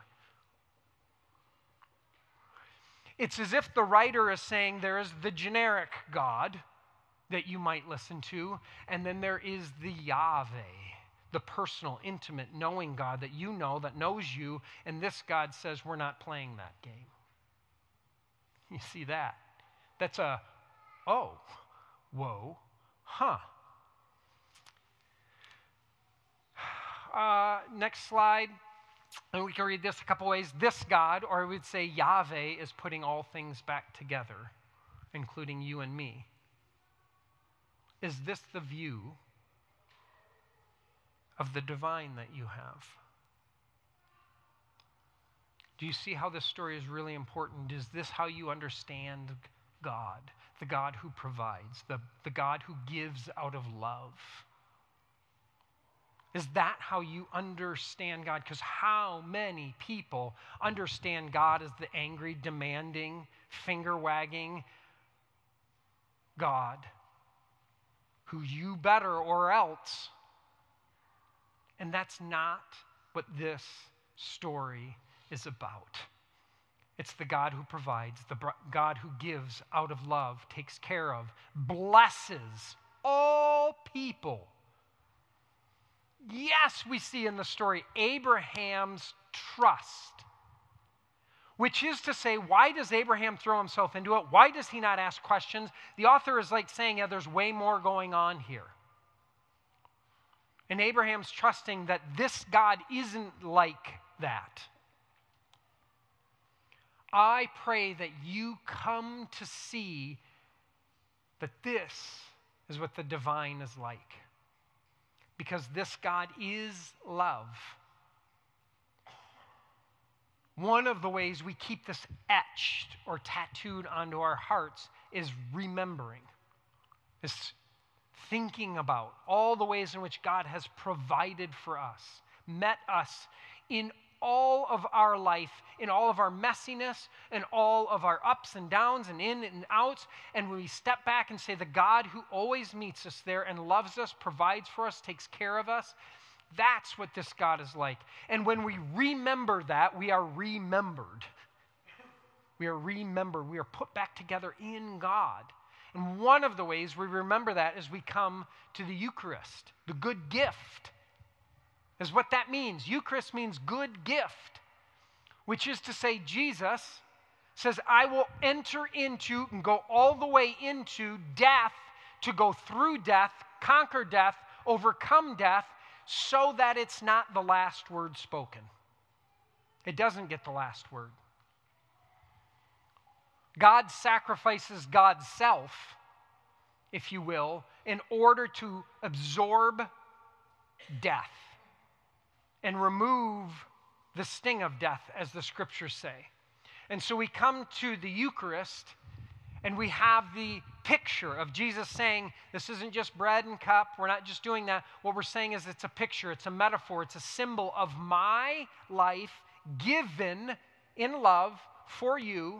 It's as if the writer is saying there is the generic God that you might listen to, and then there is the Yahweh, the personal, intimate, knowing God that you know, that knows you, and this God says we're not playing that game. You see that? That's a, oh, whoa, huh. Uh, next slide. And we can read this a couple ways. This God, or we would say Yahweh, is putting all things back together, including you and me. Is this the view of the divine that you have? Do you see how this story is really important? Is this how you understand God? The God who provides, the, the God who gives out of love. Is that how you understand God? Because how many people understand God as the angry, demanding, finger-wagging God who you better or else? And that's not what this story is about. It's the God who provides, the God who gives out of love, takes care of, blesses all people. Yes, we see in the story Abraham's trust Which is to say, why does Abraham throw himself into it? Why does he not ask questions? The author is like saying, yeah, there's way more going on here. And Abraham's trusting that this God isn't like that. I pray that you come to see that this is what the divine is like. Because this God is love. One of the ways we keep this etched or tattooed onto our hearts is remembering, is thinking about all the ways in which God has provided for us, met us in all of our life, in all of our messiness, in all of our ups and downs and in and outs. And when we step back and say, the God who always meets us there and loves us, provides for us, takes care of us, that's what this God is like. And when we remember that, we are remembered. We are remembered. We are put back together in God. And one of the ways we remember that is we come to the Eucharist, the good gift, is what that means. Eucharist means good gift, which is to say Jesus says, I will enter into and go all the way into death, to go through death, conquer death, overcome death, so that it's not the last word spoken. It doesn't get the last word. God sacrifices God's self, if you will, in order to absorb death and remove the sting of death, as the scriptures say. And so we come to the Eucharist, and we have the picture of Jesus saying, this isn't just bread and cup. We're not just doing that. What we're saying is it's a picture, it's a metaphor, it's a symbol of my life given in love for you.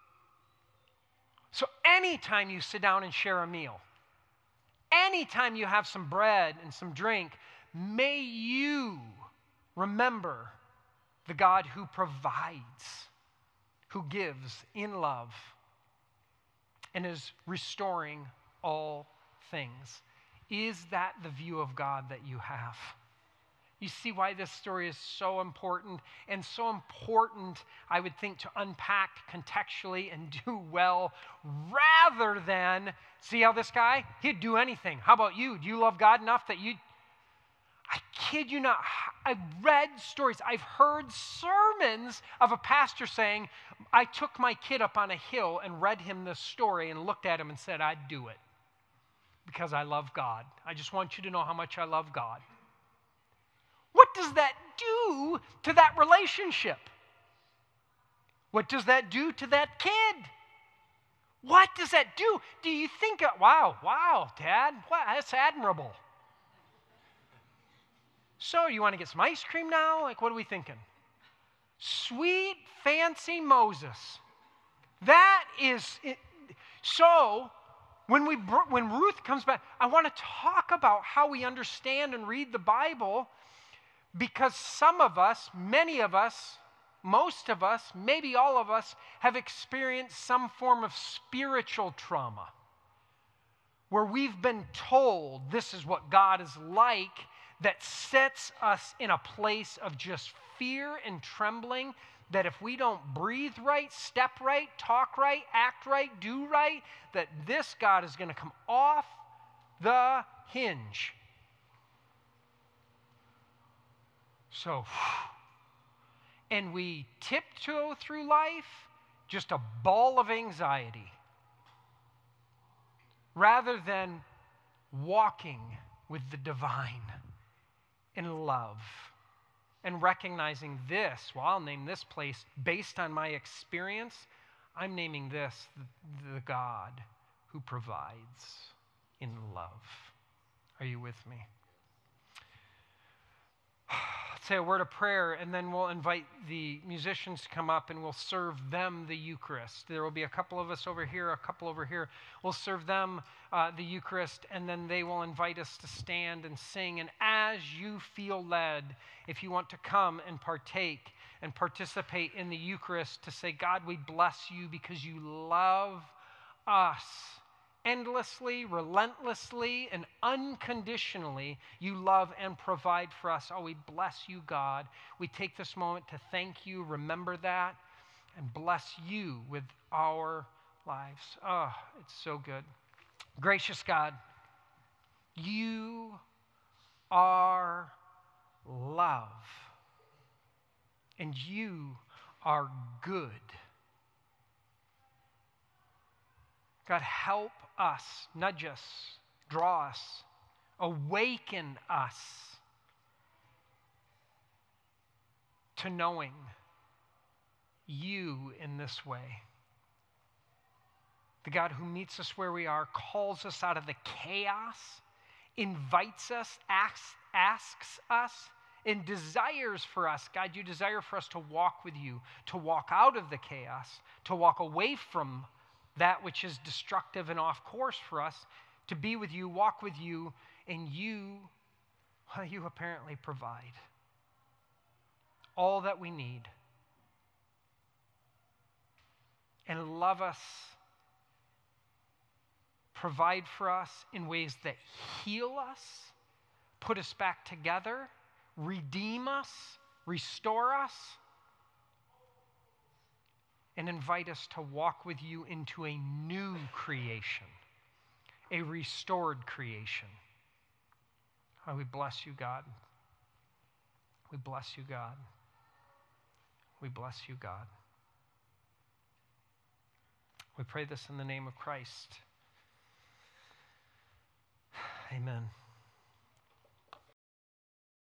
So anytime you sit down and share a meal, anytime you have some bread and some drink, may you remember the God who provides, who gives in love, and is restoring all things. Is that the view of God that you have? You see why this story is so important, and so important, I would think, to unpack contextually and do well, rather than, see how this guy, he'd do anything. How about you? Do you love God enough that you, I kid you not, I've read stories, I've heard sermons of a pastor saying, I took my kid up on a hill and read him this story and looked at him and said, I'd do it because I love God. I just want you to know how much I love God. What does that do to that relationship? What does that do to that kid? What does that do? Do you think, wow, wow, Dad, wow, that's admirable. So, you want to get some ice cream now? Like, what are we thinking? Sweet, fancy Moses. That is, it. So, when, we, when Ruth comes back, I want to talk about how we understand and read the Bible, because some of us, many of us, most of us, maybe all of us, have experienced some form of spiritual trauma, where we've been told this is what God is like, that sets us in a place of just fear and trembling, that if we don't breathe right, step right, talk right, act right, do right, that this God is going to come off the hinge. So, and we tiptoe through life just a ball of anxiety, rather than walking with the divine in love and recognizing this. Well, I'll name this place based on my experience. I'm naming this the, the God who provides in love. Are you with me? Let's say a word of prayer, and then we'll invite the musicians to come up and we'll serve them the Eucharist. There will be a couple of us over here, a couple over here. We'll serve them uh, the Eucharist, and then they will invite us to stand and sing. And as you feel led, if you want to come and partake and participate in the Eucharist, to say, God, we bless you because you love us endlessly, relentlessly, and unconditionally. You love and provide for us. Oh, we bless you, God. We take this moment to thank you. Remember that. and bless you with our lives. Oh, it's so good. Gracious God, you are love, and you are good. God, help us, nudge us, draw us, awaken us to knowing you in this way. The God who meets us where we are, calls us out of the chaos, invites us, asks, asks us, and desires for us. God, you desire for us to walk with you, to walk out of the chaos, to walk away from that which is destructive and off course for us, to be with you, walk with you, and you, well, you apparently provide all that we need. And love us, provide for us in ways that heal us, put us back together, redeem us, restore us, and invite us to walk with you into a new creation, a restored creation. Oh, we bless you, God. We bless you, God. We bless you, God. We pray this in the name of Christ. Amen.